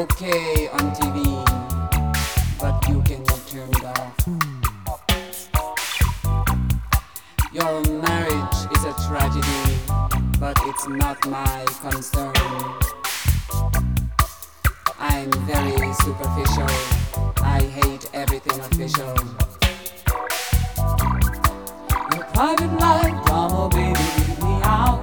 okay on TV, but you can turn it off. Your marriage is a tragedy, but it's not my concern. I'm very superficial. I hate everything official. Your private life drama, baby, leave me out.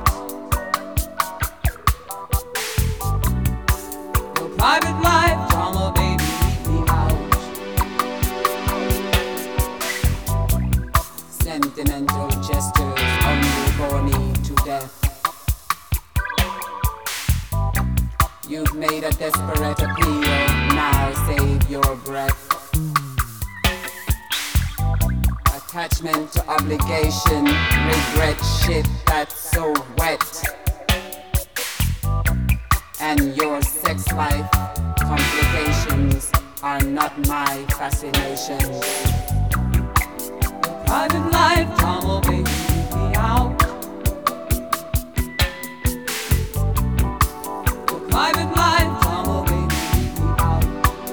Your private life drama, baby, leave me out. Sentimental gestures only bore me to death. You've made a desperate appeal, now save your breath. Attachment to obligation, regret shit that's so wet. And your sex life complications are not my fascination. Private life drama, baby, leave me out. Private life drama, baby, leave me out.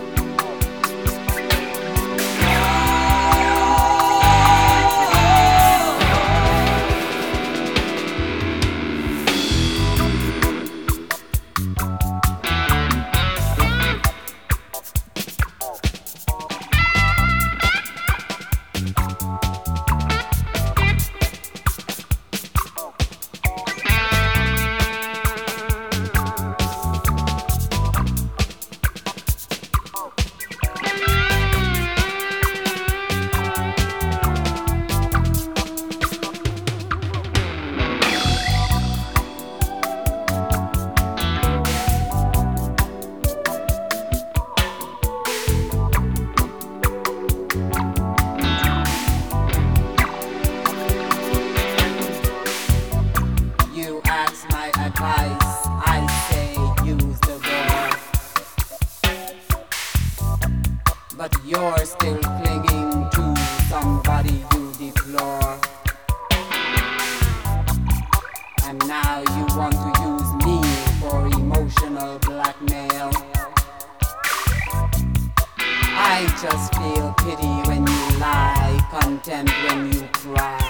I say use the door, but you're still clinging to somebody you deplore. And now you want to use me for emotional blackmail. I just feel pity when you lie, contempt when you cry.